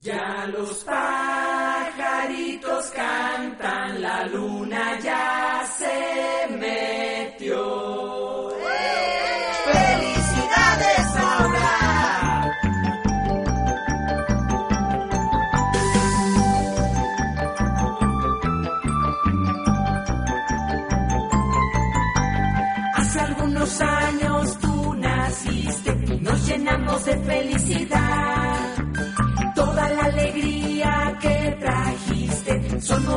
Ya los pajaritos cantan, la luna ya se metió. ¡Felicidades ahora! Hace algunos años tú naciste, nos llenamos de felicidad. Toda la alegría que trajiste son